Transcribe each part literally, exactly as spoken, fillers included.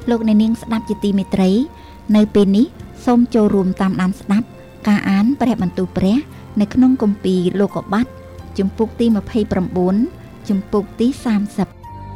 លោកអ្នកនាងស្ដាប់ជាទីមេត្រីនៅពេលនេះសូមចូលរួមតាមដានស្ដាប់ការអានព្រះបន្ទូលព្រះនៅក្នុងគម្ពីរលោកុបាតជំពូកទីម្ភៃប្រាំបួនជំពូកទីសាមសិប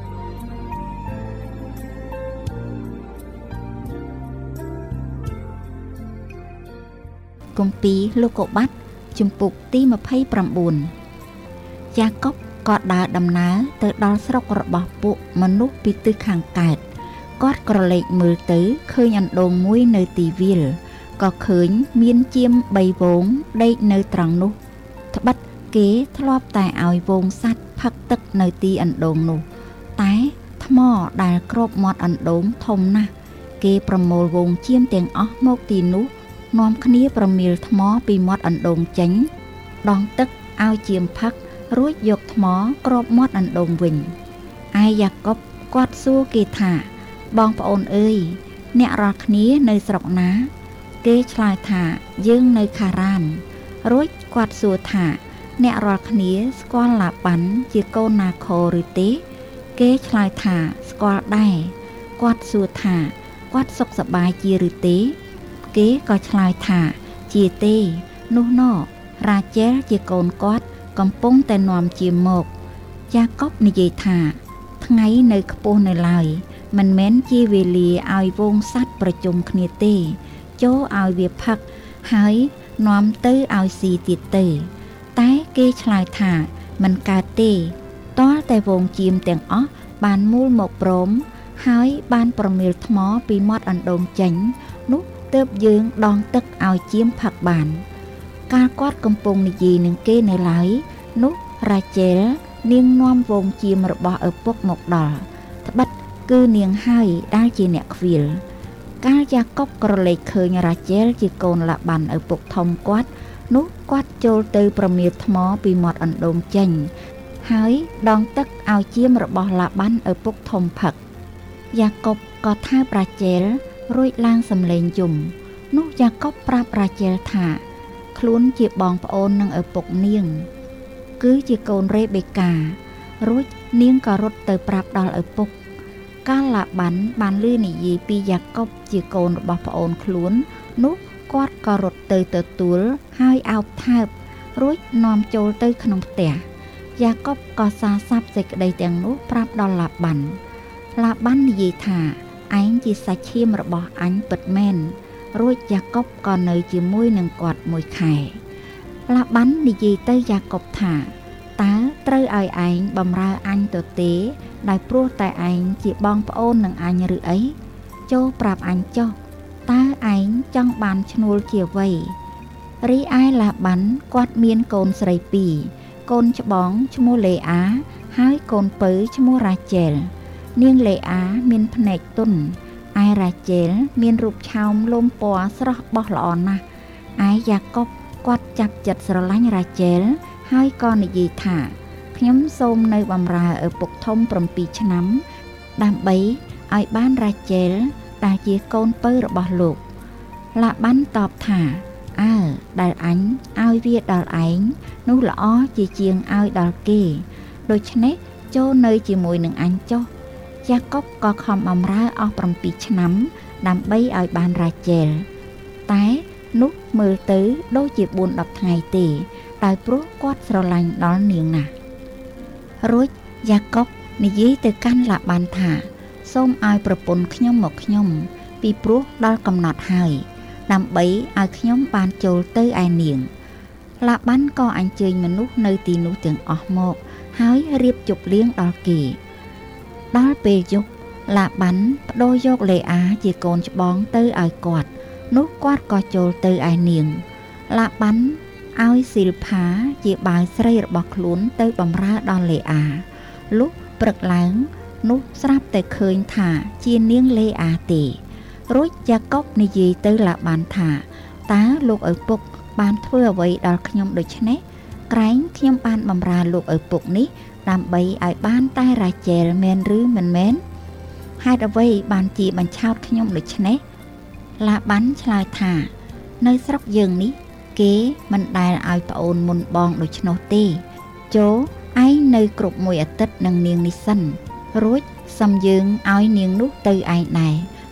គម្ពីរលោកុបាតជំពូកទីម្ភៃប្រាំបួនយ៉ាកុបក៏ដើរដំណើរទៅដល់ស្រុករបស់ពួកមនុស្សពីទិសខាងកើតគាត់ក្រឡេកមើលទៅឃើញអណ្ដូងមួយនៅទីវាលក៏ឃើញមានជាមបីវងដេកនៅត្រង់នោះត្បិតគេធ្លាប់តែឲ្យវងសัตว์ផឹកទឹកនៅទីអណ្ដូងនោះតែថ្មដែលគ្របមាត់អណ្ដូងធំណាស់គេប្រមូលវងជាមទាំងអស់មកទីនោះនាំគ្នាប្រមៀលថ្មពីមាត់អណ្ដូងចេញដងទឹកឲ្យជាមផឹករួចយកថ្មគ្របមាត់អណ្ដូងវិញឯយ៉ាកុបគាត់សួរគេថាបងប្អូនអើយអ្នករាល់គ្នានៅស្រុកណាគេឆ្លើយថាយើងនៅខារ៉ានរួចគាត់សួរថាអ្នករាល់គ្នាស្គាល់ឡាបាន់ជាកូនណាខូឬទេគេឆ្លើយថាស្គាល់ដែរគាត់សួរថាគាត់សុខសប្បាយជាឬទេគេក៏ឆ្លើយថាជាទេនោះណោរ៉ាជែលជាកូនគាត់កំពុងតែនាំជាមកយ៉ាកុបនិយាយថាថ្ងៃនៅខ្ពស់នៅឡើយមិនមែនជាវេលាឲ្យវងសัตว์ប្រជុំគ្នាទេចូលឲ្យវាផឹកហើយនាំទៅឲ្យស៊ីទៀតទៅតែគេឆ្លើយថាមិនកើតទេតលតែវងជាមទាំងអស់បានមូលមកព្រមហើយបានប្រមៀលថ្មពីមាត់អណ្ដូងចេញនោះទើបយើងដងទឹកឲ្យជាមផឹកបានកាលគាត់កំពុងនិយាយនឹងគេនៅឡើយនោះរ៉ាជែលនាងនាំវងជាមរបស់ឪពុកមកដល់ត្បិតគឺនាងហើយដែលជាអ្នកខ្វៀលកាលយ៉ាកុបក្រឡេកឃើញរ៉ាជែលជាកូនឡាបាន់ឪពុកធំគាត់នោះគាត់ចូលទៅប្រមៀលថ្មពីមាត់អណ្ដូងចេញហើយដងទឹកឲ្យជាមរបស់ឡាបាន់ឪពុកធំផឹកយ៉ាកុបក៏ថើបរ៉ាជែលរួចឡើងសំឡេងយំនោះយ៉ាកុបប្រាប់រ៉ាជែលថាខ្លួនជាបងប្អូននឹងឪពុកនាងគឺជាកូនរ៉េបេការួចនាងក៏រត់ទៅប្រាប់ដល់ឪពុកកាលឡាបាន់បានឮនិយាយពីយ៉ាកុបជាកូនរបស់ប្អូនខ្លួននោះគាត់ក៏រត់ទៅទទួលហើយអោបថើបរួចនាំចូលទៅក្នុងផ្ទះយ៉ាកុបក៏សារស័ព្ទសេចក្តីទាំងនោះប្រាប់ដល់ឡាបាន់ឡាបាន់និយាយថាឯងជាសាច់ឈាមរបស់អញពិតមែនរួចយ៉ាកុបក៏នៅជាមួយនឹងគាត់មួយខែឡាបាន់និយាយទៅយ៉ាកុបថាតើត្រូវឲ្យឯងបម្រើអញទៅទេដោយព្រោះតែឯងជាបងប្អូននឹងអញឬអីចូលប្រាប់អញចុះតើឯងចង់បានឈ្នួលជាអ្វីរីឯឡាបាន់គាត់មានកូនស្រីពីរកូនច្បងឈ្មោះលេអាហើយកូនពៅឈ្មោះរ៉ាជែលនាងលេអាមានភ្នែកទន់ឯរ៉ាជែលមានរូបឆោមលំពណ៌ស្រស់បោះល្អណាស់ឯយ៉ាកុបគាត់ចាប់ចិត្តស្រឡាញ់រ៉ាជែលហើយក៏និយាយថាខ្ញុំសូមនៅបម្រើឪពុកធំប្រាំពីរឆ្នាំដើម្បីឲ្យបានរ៉ាជែលដែលជាកូនពៅរបស់លោកឡាបាន់តបថាអើដែលអញឲ្យវាដល់ឯងនោះល្អជាជាងឲ្យដល់គេដូច្នេះចូលនៅជាមួយនឹងអញចុះយ៉ាកុបក៏ខំបម្រើអស់ប្រាំពីរឆ្នាំដើម្បីឲ្យបានរ៉ាជែលតែនោះមើលទៅដូចជាបួនដប់ថ្ងៃទេដោយព្រោះគាត់ស្រឡាញ់ដល់នាងណាស់រួចយ៉ាកុបនិយាយទៅកាន់ឡាបាន់ថាសូមឲ្យប្រពន្ធខ្ញុំមកខ្ញុំពីព្រោះដល់កំណត់ហើយដើម្បីឲ្យខ្ញុំបានចូលទៅឯនាងឡាបាន់ក៏អញ្ជើញមនុស្សនៅទីនោះទាំងអស់មកហើយរៀបជប់លៀងដល់គេដល់ពេលយប់ឡាបាន់ប្ដូរយកលេអាជាកូនច្បងទៅឲ្យគាត់នោះគាត់ក៏ចូលទៅឯនាងឡាបាន់ឲ្យស៊ីលផាជាបាវស្រីរបស់ខ្លួនទៅបម្រើដល់លេអាលុះព្រឹកឡើងនោះស្រាប់តែឃើញថាជានាងលេអាទេរួចយ៉ាកុបនិយាយទៅឡាបាន់ថាតើលោកឪពុកបានធ្វើអ្វីដល់ខ្ញុំដូច្នេះក្រែងខ្ញុំបានបម្រើលោកឪពុកនេះដើម្បីឲ្យបានតែរ៉ាជែលមែនឬមិនមែនហេតុអ្វីបានជាបញ្ឆោតខ្ញុំដូច្នេះឡាបាន់ឆ្លើយថានៅស្រុកយើងនេះគេមិនដែលឲ្យប្អូនមុនបងដូច្នោះទេចូលឯងនៅគ្រប់មួយអាទិត្យនឹងនាងនេះសិនរួចសំយើងឲ្យនាងនោះទៅឯងដែរ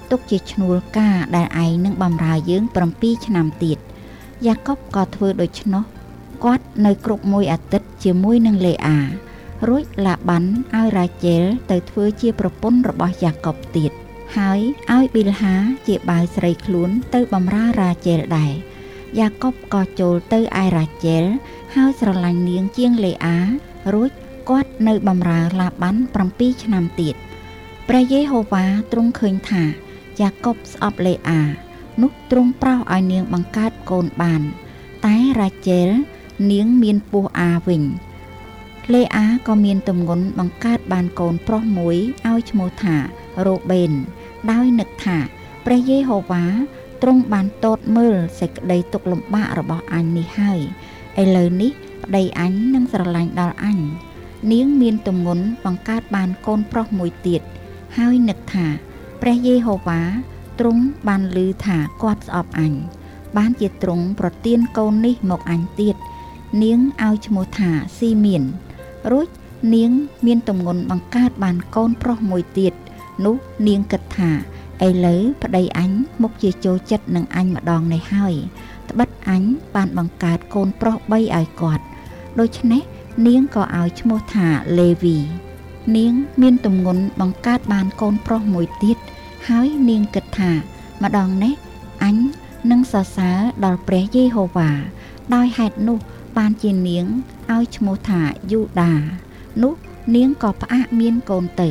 ទុកជាឈ្នួលការដែលឯងនឹងបម្រើយើង7ឆ្នាំទៀតយ៉ាកុបក៏ធ្វើដូច្នោះគាត់នៅគ្រប់មួយអាទិត្យជាមួយនឹងលេអារួចឡាបាន់ឲ្យរ៉ាជែលទៅធ្វើជាប្រពន្ធរបស់យ៉ាកុបទៀតហើយឲ្យប៊ីលហាជាបាវស្រីខ្លួនទៅបម្រើរ៉ាជែលដែរយ៉ាកុបក៏ចូលទៅឯរ៉ាជែលហើយស្រឡាញ់នាងជាងលេអារួចគាត់នៅបម្រើឡាបាន់7ឆ្នាំទៀតព្រះយេហូវ៉ាទ្រង់ឃើញថាយ៉ាកុបស្អប់លេអានោះទ្រង់ប្រោសឲ្យនាងបង្កើតកូនបានតែរ៉ាជែលនាងមានពោះអាវិញលេអាក៏មានទម្ងន់បង្កើតបានកូនប្រុសមួយឲ្យឈ្មោះថារ៉ូបេនដោយនឹកថាព្រះយេហូវ៉ាទ្រង់បានទតមើលសេចក្តីទុក្ខលំបាករបស់អញនេះហើយឥឡូវនេះប្តីអញនឹងស្រឡាញ់ដល់អញនាងមានទម្ងន់បង្កើតបានកូនប្រុសមួយទៀតហើយនឹកថាព្រះយេហូវ៉ាទ្រង់បានឮថាគាត់ស្អប់អញបានជាទ្រង់ប្រទានកូននេះមកអញទៀតនាងឲ្យឈ្មោះថាស៊ីមៀនរួចនាងមានទម្ងន់បង្កើតបានកូនប្រុសមួយទៀតនោះនាងគិតថាឥឡូវប្តីអញមុខជាចូលចិត្តនឹងអញម្ដងនេះហើយត្បិតអញបានបង្កើតកូនប្រុសបីឲ្យគាត់ដូច្នេះនាងក៏ឲ្យឈ្មោះថាលេវីនាងមានទម្ងន់បង្កើតបានកូនប្រុសមួយទៀតហើយនាងគិតថាម្ដងនេះអញនឹងសរសើរដល់ព្រះយេហូវ៉ាដោយហេតុនោះបានជានាងឲ្យឈ្មោះថាយូដានោះនាងក៏ផ្អាកមានកូនទៅ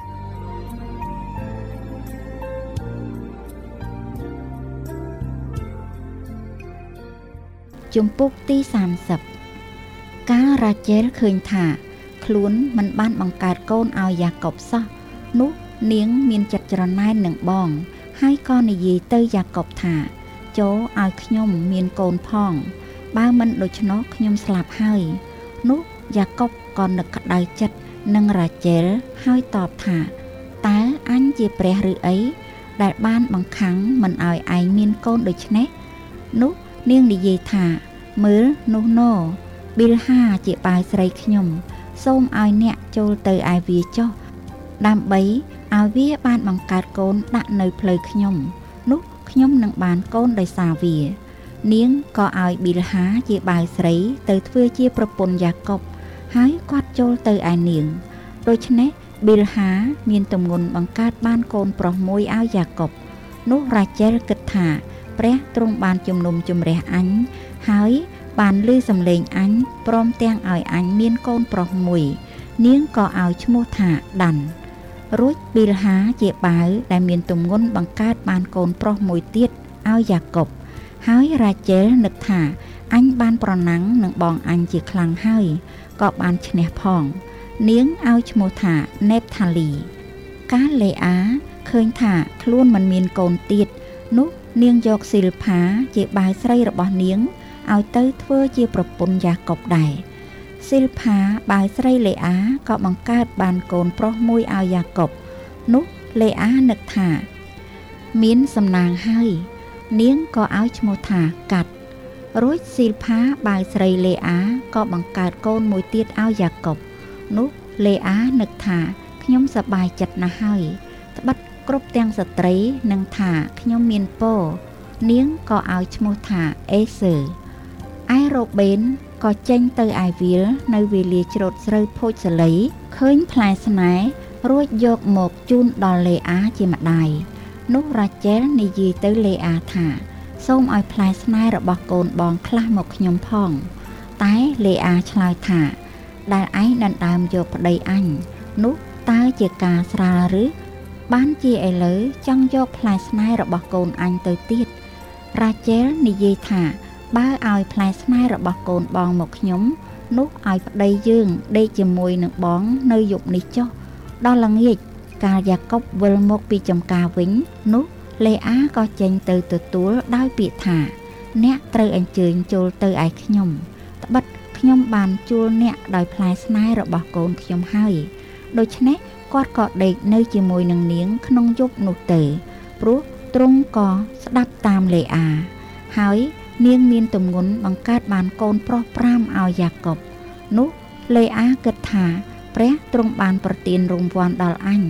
ជំពូកទីសាមសិបកាលរ៉ាជែលឃើញថាខ្លួនមិនបានបង្កើតកូនឲ្យយ៉ាកុបសោះនោះនាងមានចិត្តច្រណែននឹងបងហើយក៏និយាយទៅយ៉ាកុបថាចូលឲ្យខ្ញុំមានកូនផងបើមិនដូច្នោះខ្ញុំស្លាប់ហើយនោះយ៉ាកុបក៏នឹកក្តៅចិត្តនឹងរ៉ាជែលហើយតបថាតើអញជាព្រះឬអីដែលបានបង្ខាំងមិនឲ្យឯងមានកូនដូច្នេះនោះនាងនិយាយថាមើលនោះណូប៊ីលហាជាបាវស្រីខ្ញុំសូមឲ្យអ្នកចូលទៅឯវាចុះដើម្បីឲ្យវាបានបង្កើតកូនដាក់នៅផ្លូវខ្ញុំនោះខ្ញុំនឹងបានកូនដោយសារវានាងក៏ឲ្យប៊ីលហាជាបាវស្រីទៅធ្វើជាប្រពន្ធយ៉ាកុបហើយគាត់ចូលទៅឯនាងដូច្នេះប៊ីលហាមានទម្ងន់បង្កើតបានកូនប្រុសមួយឲ្យយ៉ាកុបនោះរ៉ាជែលគិតថាព្រះទ្រង់បានជំនុំជម្រះអញហើយបានឮសំឡេងអញព្រមទាំងឲ្យអញមានកូនប្រុសមួយនាងក៏ឲ្យឈ្មោះថាដាន់រួចប៊ីលហាជាបាវដែលមានទម្ងន់បង្កើតបានកូនប្រុសមួយទៀតឲ្យយ៉ាកុបហើយរ៉ាជែលនឹកថាអញបានប្រណាំងនឹងបងអញជាខ្លាំងហើយក៏បានឈ្នះផងនាងឲ្យឈ្មោះថាណេបថាលីកាលលេអាឃើញថាខ្លួនមិនមានកូនទៀតនោះនាងយកស៊ីលផាជាបាវស្រីរបស់នាងឲ្យទៅធ្វើជាប្រពន្ធយ៉ាកុបដែរស៊ីលផាបាវស្រីលេអាក៏បង្កើតបានកូនប្រុសមួយឲ្យយ៉ាកុបនោះលេអានឹកថាមានសំណាងហើយនាងក៏ឲ្យឈ្មោះថាកាត់រួចស៊ីលផាបាវស្រីលេអាក៏បង្កើតកូនមួយទៀតឲ្យយ៉ាកុបនោះលេអានឹកថាខ្ញុំសប្បាយចិត្តណាស់ហើយត្បិតគ្រប់ទាំងស្ត្រីនឹងថាខ្ញុំមានពរនាងក៏ឲ្យឈ្មោះថាអេសឺឯរ៉ូបេនក៏ចេញទៅឯវាលនៅវេលាច្រូតស្រូវភោជសលីឃើញផ្លែស្នេហ៍រួចយកមកជូនដល់លេអាជាម្ដាយនោះរ៉ាជែលនិយាយទៅលេអាថាសូមឲ្យផ្លែស្នេហ៍របស់កូនបងខ្លះមកខ្ញុំផងតែលេអាឆ្លើយថាដែលឯងដណ្ដើមយកប្តីអញនោះតើជាការស្រាលឬបានជាឥឡូវចង់យកផ្លែស្នេហ៍របស់កូនអញទៅទៀតរ៉ាជែលនិយាយថាបើឲ្យផ្លែស្នេហ៍របស់កូនបងមកខ្ញុំនោះឲ្យប្តីយើងដេកជាមួយនឹងបងនៅយប់នេះចុះដល់ល្ងាចកាលយ៉ាកុបវិលមកពីចំការវិញនោះលេអាក៏ចេញទៅទទួលដោយពាក្យថាអ្នកត្រូវអញ្ជើញចូលទៅឯខ្ញុំត្បិតខ្ញុំបានជួលអ្នកដោយផ្លែស្នេហ៍របស់កូនខ្ញុំហើយដូច្នេះគាត់ក៏ដេកនៅជាមួយនឹងនាងក្នុងយប់នោះទៅព្រោះទ្រង់ក៏ស្ដាប់តាមលេអាហើយនាងមានទម្ងន់បង្កើតបានកូនប្រុសប្រាំឲ្យយ៉ាកុបនោះលេអាគិតថាព្រះទ្រង់បានប្រទានរង្វាន់ដល់អញ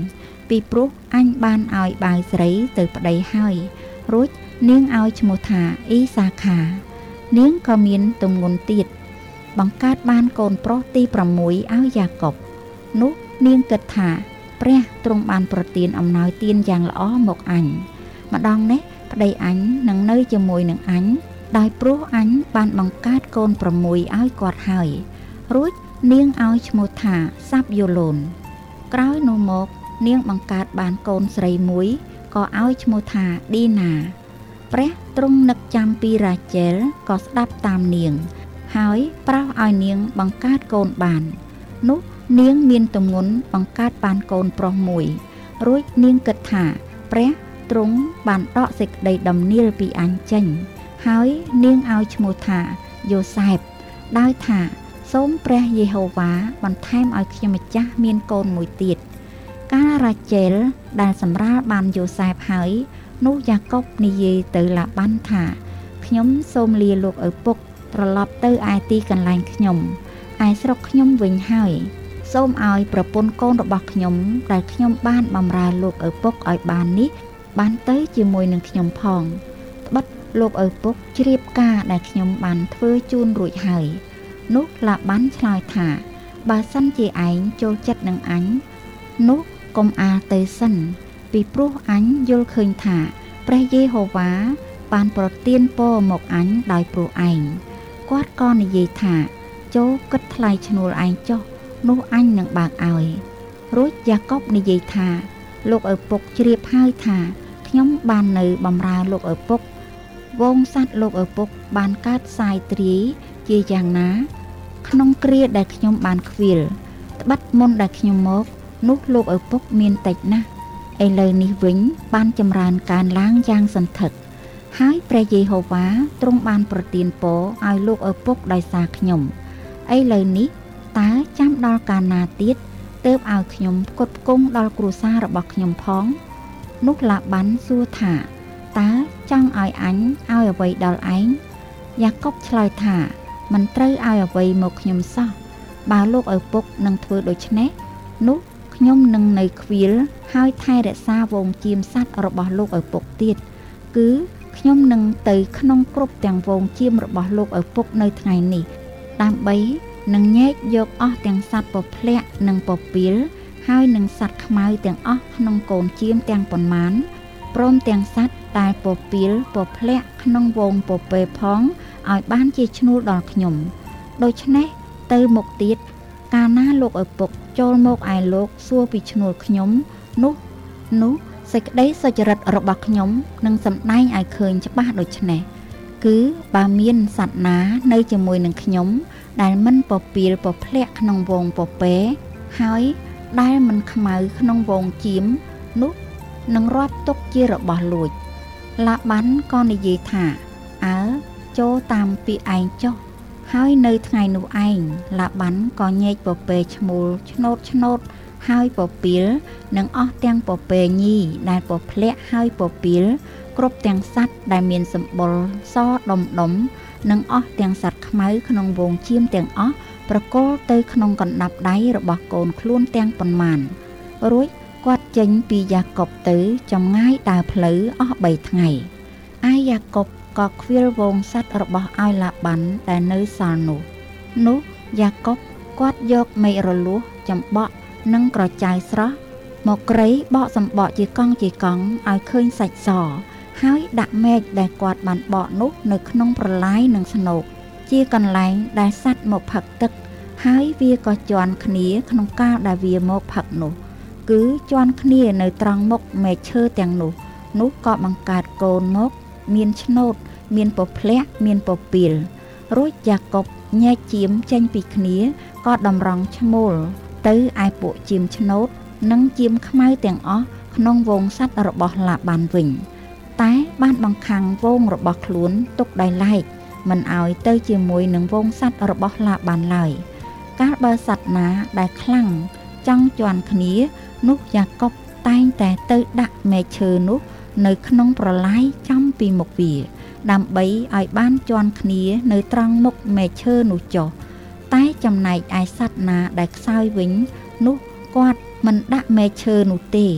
ពីព្រោះអញបានឲ្យបាវស្រីទៅប្តីហើយរួចនាងឲ្យឈ្មោះថាអ៊ីសាខានាងក៏មានទម្ងន់ទៀតបង្កើតបានកូនប្រុសទី6ឲ្យយ៉ាកុបនោះនាងគិតថាព្រះទ្រង់បានប្រទានអំណោយទានយ៉ាងល្អមកអញម្ដងនេះប្តីអញនឹងនៅជាមួយនឹងអញដោយព្រោះអញបានបង្កើតកូន6ឲ្យគាត់ហើយរួចនាងឲ្យឈ្មោះថាសាប់យូឡូនក្រោយនោះមកនាងបង្កើតបានកូនស្រីមួយក៏ឲ្យឈ្មោះថាឌីណាព្រះទ្រង់នឹកចាំពីរ៉ាជែលក៏ស្ដាប់តាមនាងហើយប្រោសឲ្យនាងបង្កើតកូនបាននោះនាងមានទម្ងន់បង្កើតបានកូនប្រុសមួយរួចនាងគិតថាព្រះទ្រង់បានដកសេចក្តីដំណៀលពីអញចេញហើយនាងឲ្យឈ្មោះថាយូសែបដោយថាសូមព្រះយេហូវ៉ាបន្ថែមឲ្យខ្ញុំម្ចាស់មានកូនមួយទៀតកាលរ៉ាជែលដែលសម្រាលបានយូសែបហើយនោះយ៉ាកុបនិយាយទៅឡាបានថាខ្ញុំសូមលាលោកឪពុកត្រឡប់ទៅឯទីកន្លែងខ្ញុំឯស្រុកខ្ញុំវិញហើយសូមឲ្យប្រពន្ធកូនរបស់ខ្ញុំដែលខ្ញុំបានបម្រើលោកឪពុកឲ្យបាននេះបានទៅជាមួយនឹងខ្ញុំផងត្បិតលោកឪពុកជ្រាបការដែលខ្ញុំបានធ្វើជូនរួចហើយនោះឡាបានឆ្លើយថាបើសិនជាឯងចូលចិត្តនឹងអញនោះកុំអាលទៅសិនពីព្រោះអញយល់ឃើញថាព្រះយេហូវ៉ាបានប្រទានពរមកអញដោយព្រោះឯងគាត់ក៏និយាយថាចូលគិតថ្លៃឈ្នួលឯងចុះនោះអញនឹងបើកឲ្យរួចយ៉ាកុបនិយាយថាលោកឪពុកជ្រាបហើយថាខ្ញុំបាននៅបម្រើលោកឪពុកវងសត្វលោកឪពុកបានកើតសាយទ្រាយជាយ៉ាងណាក្នុងគ្រាដែលខ្ញុំបានខ្វៀលត្បិតមុនដែលខ្ញុំមកនោះលោកឪពុកមានតិចណាស់ឥឡូវនេះវិញបានចម្រើនកើនឡើងយ៉ាងសន្ធឹកហើយព្រះយេហូវ៉ាទ្រង់បានប្រទានពរឲ្យលោកឪពុកដោយសារខ្ញុំឥឡូវនេះតើចាំដល់កាលណាទៀតទើបឲ្យខ្ញុំផ្គត់ផ្គង់ដល់គ្រួសាររបស់ខ្ញុំផងនោះឡាបានសួរថាតើចង់ឲ្យអញឲ្យអ្វីដល់ឯងយ៉ាកុបឆ្លើយថាមិនត្រូវឲ្យអ្វីមកខ្ញុំសោះបើលោកឪពុកនឹងធ្វើដូច្នេះនោះខ្ញុំនឹងនៅខ្វៀលហើយថែរក្សាវងជៀមសត្វរបស់លោកឪពុកទៀតគឺខ្ញុំនឹងទៅក្នុងគ្រប់ទាំងវងជៀមរបស់លោកឪពុកនៅថ្ងៃនេះដើម្បីនឹងញែកយកអស់ទាំងសត្វពភ្លាក់និងពពាលហើយនឹងសត្វខ្មៅទាំងអស់ក្នុងកូនជៀមទាំងប៉ុន្មានព្រមទាំងសត្វដែលពពាលពភ្លាក់ក្នុងវងពពេផងឲ្យបានជាឈ្នួលដល់ខ្ញុំដូច្នេះទៅមុខទៀតកាលណាលោកឪពុកចូលមកឯលោកសួរពីឈ្នួលខ្ញុំនោះនោះសេចក្តីសុចរិតរបស់ខ្ញុំនឹងសម្ដែងឲ្យឃើញច្បាស់ដូចនេះគឺបើមានសត្វណានៅជាមួយនឹងខ្ញុំដែលមិនពពាលពភ្លាក់ក្នុងវងពពេហើយដែលមិនខ្មៅក្នុងវងជៀមនោះនឹងរាប់ទុកជារបស់លួចឡាបានក៏និយាយថាអើចូលតាមពាក្យឯងចុះហើយនៅថ្ងៃនោះឯងឡាបានក៏ញែកពពេឈ្មោលឆ្នោតឆ្នោតហើយពពាលនិងអស់ទាំងពពេញីដែលពភ្លាក់ហើយពពាលគ្រប់ទាំងសត្វដែលមានសម្បុរសដុំដុំនិងអស់ទាំងសត្វខ្មៅក្នុងវងជៀមទាំងអស់ប្រគល់ទៅក្នុងកណ្ដាប់ដៃរបស់កូនខ្លួនទាំងប៉ុន្មានរួចគាត់ចេញពីយ៉ាកុបទៅចម្ងាយដើរផ្លូវអស់បីថ្ងៃឯយ៉ាកុបក៏ខ្វៀលវងសត្វរបស់ឲ្យឡាបានដែលនៅសល់នោះនោះយ៉ាកុបគាត់យកមែករលួសចំបក់និងក្រចៅស្រស់មកក្រៃបកសម្បកជាកង់ជាកង់ឲ្យឃើញសាច់សហើយដាក់មែកដែលគាត់បានបកនោះនៅក្នុងប្រឡាយនិងស្នូកជាកន្លែងដែលសត្វមកផឹកទឹកហើយវាក៏ជន់គ្នាក្នុងកាលដែលវាមកផឹកនោះគឺជន់គ្នានៅត្រង់មុខមែកឈើទាំងនោះនោះក៏បង្កើតកូនមកមានឆ្នោតមានពភ្លាក់មានពពាលរួចយ៉ាកុបញែកជៀមចេញពីគ្នាក៏តម្រង់ឈ្មោលទៅឯពួកជៀមឆ្នោតនិងជៀមខ្មៅទាំងអស់ក្នុងវងសត្វរបស់ឡាបានវិញតែបានបង្ខាំងវងរបស់ខ្លួនទុកដោយឡែកមិនឲ្យទៅជាមួយនឹងវងសត្វរបស់ឡាបានឡើយកាលបើសត្វណាដែលខ្លាំងចង់ជន់គ្នានោះយ៉ាកុបតែងតែទៅដាក់មែកឈើនោះនៅក្នុងប្រឡាយចំពីមុខវាដើម្បីឲ្យបានជន់គ្នានៅត្រង់មុខមែកឈើនោះចុះតែចំណែកឯសត្វណាដែលខ្សោយវិញនោះគាត់មិនដាក់មែកឈើនោះទេ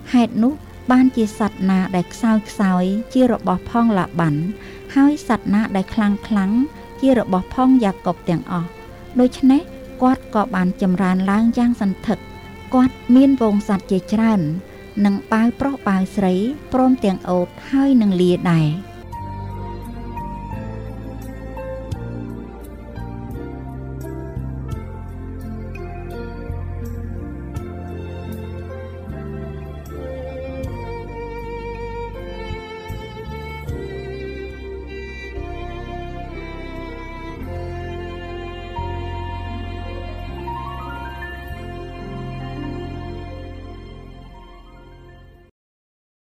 ហេតុនោះបានជាសត្វណាដែលខ្សោយខ្សោយជារបស់ផងឡាបានហើយសត្វណាដែលខ្លាំងខ្លាំងជារបស់ផងយ៉ាកុបទាំងអស់ដូច្នេះគាត់ក៏បានចម្រើនឡើងយ៉ាងសន្ធឹកគាត់មានវងសត្វជាច្រើននិងបាវប្រុសបាវស្រីព្រមទាំងអូតហើយនឹងលាដែរ